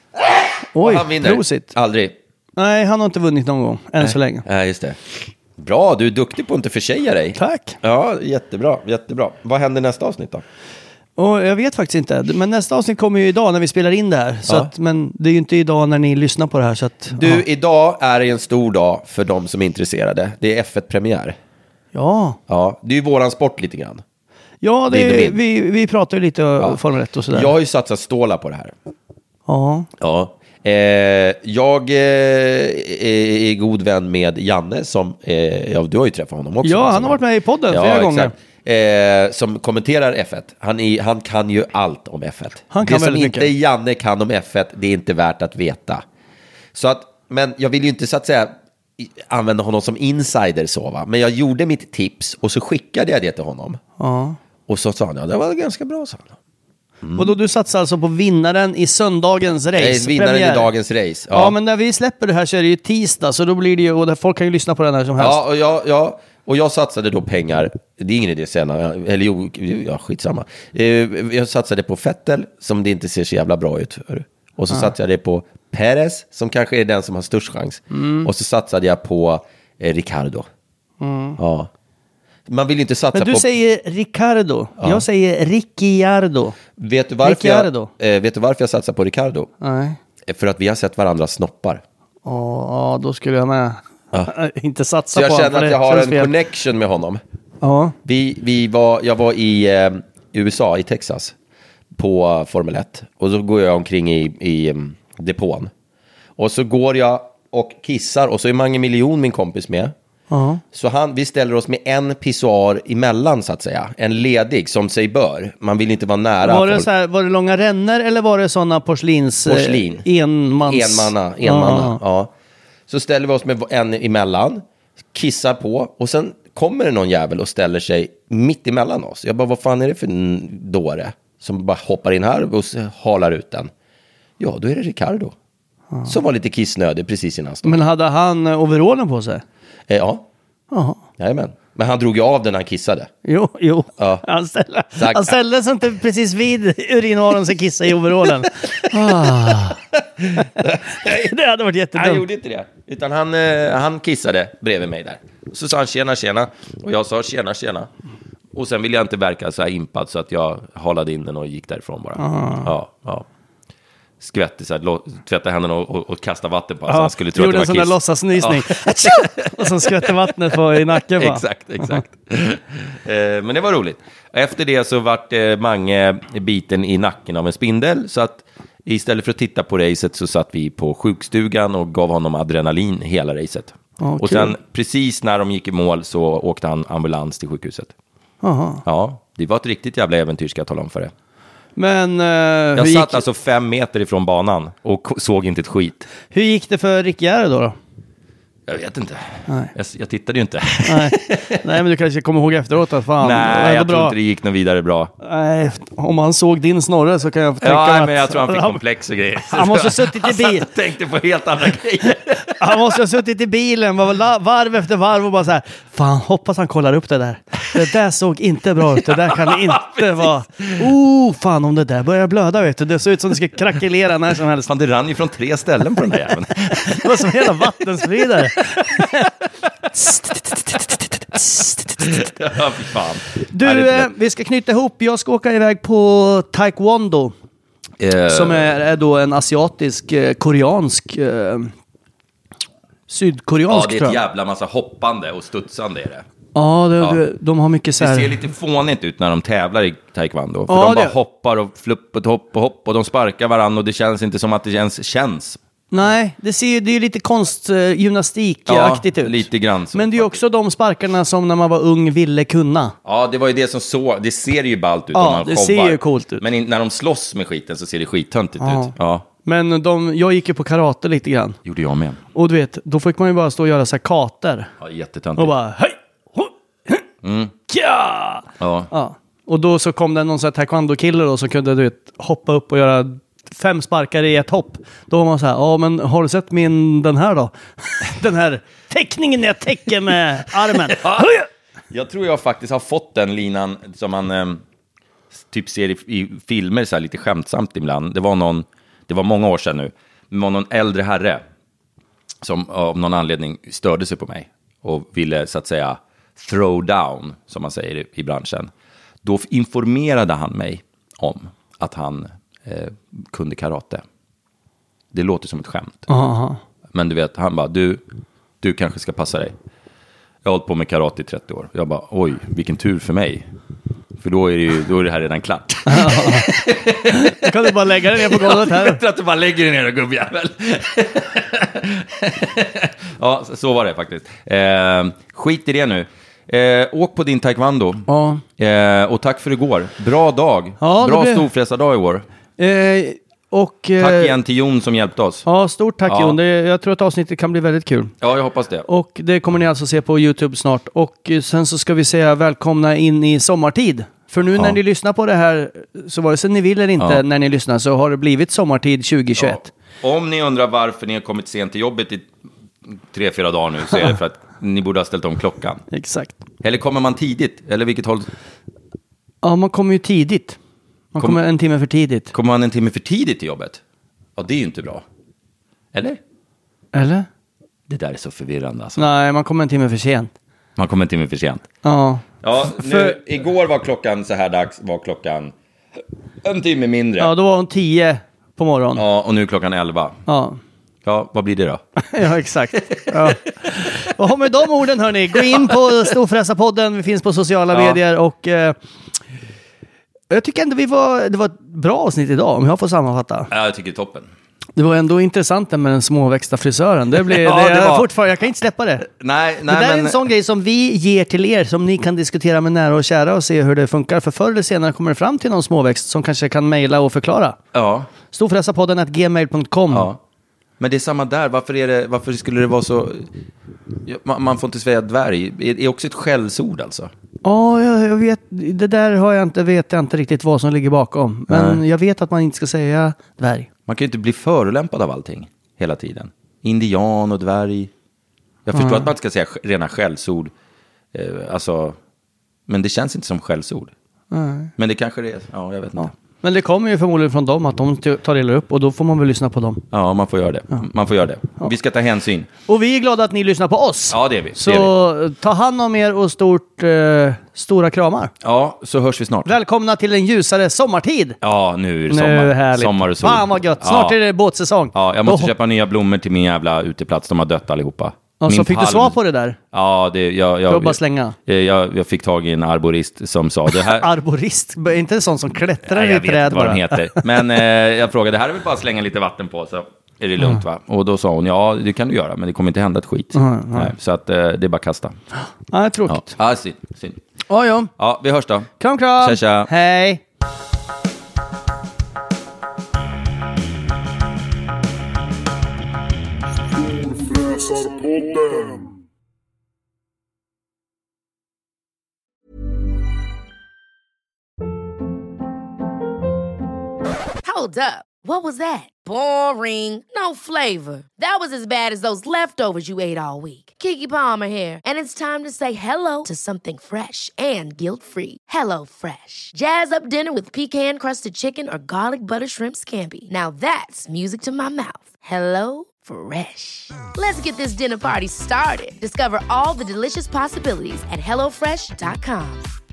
Och Oj, han vinner. prosit. Aldrig. Nej, han har inte vunnit någon gång, än så länge. Nej, just det. Bra, du är duktig på att inte försäga dig. Tack. Ja, jättebra, jättebra. Vad händer nästa avsnitt då? Och jag vet faktiskt inte, men nästa avsnitt kommer ju idag när vi spelar in det här. Så Ja. att, men det är ju inte idag när ni lyssnar på det här. Så att, Du, ja. idag är det en stor dag för de som är intresserade. Det är F ett-premiär. Ja, Ja, det är ju våran sport lite grann. ja det, Din och min. vi, vi pratar ju lite ja. Formel ett och sådär. Jag har ju satsat stålar på det här. Ja. Ja. Eh, jag eh, är god vän med Janne som, eh, ja, du har ju träffat honom också. Ja, han har varit med i podden flera gånger. Eh, som kommenterar F ett. Han, är, han kan ju allt om F ett. Han kan det som väldigt inte mycket. Janne kan om F ett, det är inte värt att veta. Så att, men jag vill ju inte så att säga i- använda honom som insider så va. Men jag gjorde mitt tips och så skickade jag det till honom. Ja. Och så sa han, ja det var ganska bra, sa han. Mm. Och då du satsar alltså på vinnaren i söndagens race. Nej, vinnaren premiär. i dagens race. Ja. ja, men när vi släpper det här så är det ju tisdag. Så då blir det ju, och där folk kan ju lyssna på den här som helst. Ja, och jag, ja, och jag satsade då pengar, det är ingen idé sen, eller jo, ja, skitsamma. Eh, Jag satsade på Vettel, som det inte ser så jävla bra ut för. Och så satsade jag på Perez, som kanske är den som har störst chans. Mm. Och så satsade jag på eh, Ricardo. Ja. Man vill inte satsa Men du på... säger Ricardo. Jag säger Ricciardo. Vet du, varför jag, Ricciardo. eh, vet du varför jag satsar på Ricardo? Nej. Eh, För att vi har sett varandras snoppar. Ja, då skulle jag med. Inte satsa Så jag på honom, känner för att det jag har känns en fel. connection med honom. Ja. Vi, vi var, jag var i eh, U S A, i Texas, på uh, Formel ett. Och så går jag omkring i, i um, depån. Och så går jag och kissar. Och så är Mange Miljon, min kompis, med. Ja. Så han, vi ställer oss med en pissoar emellan, så att säga. En ledig, som sig bör. Man vill inte vara nära Var det, folk. så här, var det långa rännor eller var det sådana porslins... eh, Porslin. Enmans... Enmanna, enmanna, Ja. ja. Så ställer vi oss med en emellan, kissar på, och sen kommer det någon jävel och ställer sig mitt emellan oss. Jag bara, vad fan är det för en dåre som bara hoppar in här och halar ut den? Ja, då är det Ricardo. Som var lite kissnödig precis innan start. Men hade han eh, overallen på sig? Eh, ja, Jaha. jajamän. Men han drog ju av den när han kissade. Jo, jo. Ja. Han, ställde, Tack. han ställde sig inte precis vid urinalen och kissade i overallen. Ah. Det hade varit Han jättedumt. gjorde inte det. Utan han, eh, han kissade bredvid mig där. Så sa han tjena, tjena. Och jag sa tjena, tjena. Och sen ville jag inte verka så här impad så att jag halade in den och gick därifrån bara. Ja, ja. skvätte så här, tvätta händerna och, och, och kasta vatten på. Ja, så han skulle tro gjorde att det var en sån där låtsasnysning. Ja. Och så skvätte vattnet på i nacken. Va? Exakt, exakt. eh, men det var roligt. Efter det så vart eh, Mange biten i nacken av en spindel. Så att istället för att titta på racet så satt vi på sjukstugan och gav honom adrenalin hela racet. Oh, och sen precis när de gick i mål så åkte han ambulans till sjukhuset. Aha. Ja, det var ett riktigt jävla äventyr, ska jag tala om för det. Men, uh, jag satt gick... alltså fem meter ifrån banan och såg inte ett skit. Hur gick det för Ricciardo då? då? Jag vet inte. Nej. Jag, jag tittade ju inte. Nej. Nej, men du kanske kommer ihåg efteråt att fan. Nej, jag bra. tror inte det gick något vidare bra. Nej, om han såg din snorre så kan jag tänka ja, mig att... men jag tror han fick han... komplex och grejer. Han måste ha suttit i bilen. Han tänkte på helt andra grejer. Han måste ha suttit i bilen varv efter varv och bara så här, fan, hoppas han kollar upp det där. Det där såg inte bra ut. Det där kan inte vara... Oh, fan, om det där börjar blöda, vet du. Det såg ut som det ska krackelera när som helst. Fan, det rann ju från tre ställen på den där jäveln. Det var som hela vattenspridare. Ja, fy fan. Du, eh, vi ska knyta ihop. Jag ska åka iväg på taekwondo. Uh, som är, är då en asiatisk, eh, koreansk... Eh, sydkoreansk, ja, det är ett jävla massa hoppande och studsande är det. Ja, det, ja. De, de har mycket så här... Det ser lite fånigt ut när de tävlar i taekwondo. För ja, de bara det... hoppar och flupp och hopp och hopp och de sparkar varandra och det känns inte som att det ens känns. Nej, det ser det är lite konstgymnastikaktigt ja, ut. Lite grann så, men det är också de sparkarna som när man var ung ville kunna. Ja, det var ju det som så... Det ser ju ballt ut ja, om man det showar. Ser ju coolt ut. Men in, när de slåss med skiten så ser det skittöntigt ja. ut. Ja. Men de, jag gick ju på karate lite grann. Gjorde jag med. Och du vet, då fick man ju bara stå och göra så här kater. Ja, jättetöntigt. Och bara, hej! Mm. Ja! Ja. Ja! Och då så kom det någon sån här taekwondo-kille då som kunde, du vet, hoppa upp och göra fem sparkar i ett hopp. Då var man så här, ja men har du sett min, den här då? Den här teckningen jag täcker med armen. Ja. Jag tror jag faktiskt har fått den linan som man eh, typ ser i, i filmer så här lite skämtsamt ibland. Det var någon, det var många år sedan nu. Det var någon äldre herre som av någon anledning störde sig på mig och ville så att säga throw down, som man säger i, i branschen. Då informerade han mig om att han eh, kunde karate. Det låter som ett skämt. Aha. Men du vet, han bara, du, du kanske ska passa dig. Jag har hållit på med karate i trettio år. Jag bara, oj, vilken tur för mig. För då är det, ju, då är det här redan klart. Då kan du bara lägga det ner på golvet här. Jag tror att du bara lägger det ner och gubbjävel. Ja, så var det faktiskt. Eh, skit i det nu. Eh, åk på din taekwondo. Ja. Eh, och tack för igår. Bra dag. Ja, Bra blir... storfräsardag i år. Eh, och, eh... Tack igen till Jon som hjälpte oss. Ja, stort tack ja. Jon. Det, jag tror att avsnittet kan bli väldigt kul. Ja, jag hoppas det. Och det kommer ni alltså se på YouTube snart. Och sen så ska vi säga välkomna in i sommartid. För nu ja. när ni lyssnar på det här, så vare sig ni vill eller inte, ja. när ni lyssnar, så har det blivit sommartid tjugohundratjugoett. Ja. Om ni undrar varför ni har kommit sent till jobbet i tre, fyra dagar nu, så är det för att ni borde ha ställt om klockan. Exakt. Eller kommer man tidigt? Eller vilket håll? Ja, man kommer ju tidigt. Man Kom... kommer en timme för tidigt. Kommer man en timme för tidigt till jobbet? Ja, det är ju inte bra. Eller? Eller? Det där är så förvirrande alltså. Nej, man kommer en timme för sent. Man kommer en timme för sent. Ja. Ja, nu, för... igår var klockan så här dags, var klockan en timme mindre. Ja, då var hon tio på morgonen. Ja, och nu är klockan elva. Ja. Ja, vad blir det då? Ja, exakt. Ja. Och med de orden, hörni, gå in på Storfräsarpodden. Vi finns på sociala ja. medier och eh, jag tycker ändå vi var, det var ett bra avsnitt idag, om jag får sammanfatta. Ja, jag tycker det är toppen. Det var ändå intressant med den småväxta frisören. Det blir, ja, det, det var... fortfarande, jag kan inte släppa det. Nej, nej, det där men... är en sån grej som vi ger till er, som ni kan diskutera med nära och kära och se hur det funkar. För förr eller senare kommer det fram till någon småväxt som kanske kan mejla och förklara. Ja. Storfräsarpodden at gmail punkt com. Ja. Men det är samma där. Varför, är det, varför skulle det vara så... Man, man får inte säga dvärg. Det är också ett skällsord alltså. Ja, jag, jag vet. Det där har jag inte, vet jag inte riktigt vad som ligger bakom. Men Nej. jag vet att man inte ska säga dvärg. Man kan ju inte bli förolämpad av allting hela tiden. Indian och dvärg. Jag förstår mm. att man ska säga rena skällsord. Eh, alltså, men det känns inte som skällsord. Mm. Men det kanske det är. Ja, jag vet inte. Ja. Men det kommer ju förmodligen från dem att de tar illa upp och då får man väl lyssna på dem. Ja, man får göra det. Ja. Man får göra det. Ja. Vi ska ta hänsyn. Och vi är glada att ni lyssnar på oss. Ja, det är vi. Så är vi. Ta hand om er och stort, eh, stora kramar. Ja, så hörs vi snart. Välkomna till en ljusare sommartid. Ja, nu är det sommar. Nu härligt. Sommar och sol. Fan vad gött. Snart ja. är det båtsäsong. Ja, jag måste då... köpa nya blommor till min jävla uteplats. De har dött allihopa. Och så fick palm... du svar på det där? Ja, det, jag, jag, jag, bara slänga. Jag, jag, jag fick tag i en arborist som sa det här... Arborist? Inte en sån som klättrar i träd bara. Jag vet inte vad den heter. Men eh, jag frågade, det här är väl bara att slänga lite vatten på så är det lugnt va? Och då sa hon, ja det kan du göra men det kommer inte hända ett skit. Mm, mm. Nej, så att eh, det är bara att kasta. Ja, det är tråkigt. Ja, ja synd. synd. Ja, ja. Ja, vi hörs då. Kram, kram. Tja, tja. Hej. Hold up. What was that? Boring. No flavor. That was as bad as those leftovers you ate all week. Keke Palmer here, and it's time to say hello to something fresh and guilt-free. Hello Fresh. Jazz up dinner with pecan-crusted chicken or garlic butter shrimp scampi. Now that's music to my mouth. Hello Fresh. Let's get this dinner party started. Discover all the delicious possibilities at hello fresh dot com.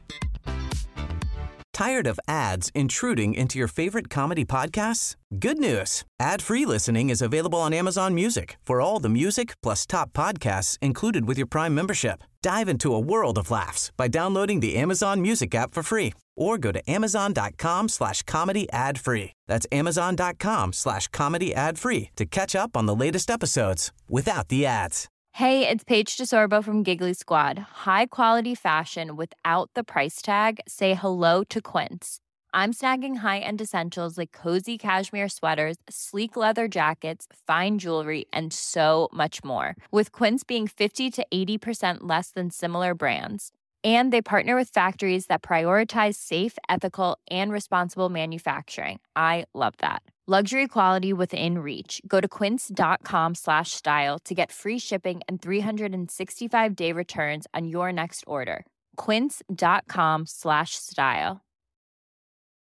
Tired of ads intruding into your favorite comedy podcasts? Good news. Ad-free listening is available on Amazon Music for all the music plus top podcasts included with your Prime membership. Dive into a world of laughs by downloading the Amazon Music app for free or go to amazon.com slash comedy ad free. That's amazon.com slash comedy ad free to catch up on the latest episodes without the ads. Hey, it's Paige DeSorbo from Giggly Squad. High quality fashion without the price tag. Say hello to Quince. I'm snagging high-end essentials like cozy cashmere sweaters, sleek leather jackets, fine jewelry, and so much more. With Quince being fifty to eighty percent less than similar brands. And they partner with factories that prioritize safe, ethical, and responsible manufacturing. I love that. Luxury quality within reach. Go to quince.com slash style to get free shipping and three sixty-five day returns on your next order. Quince.com slash style.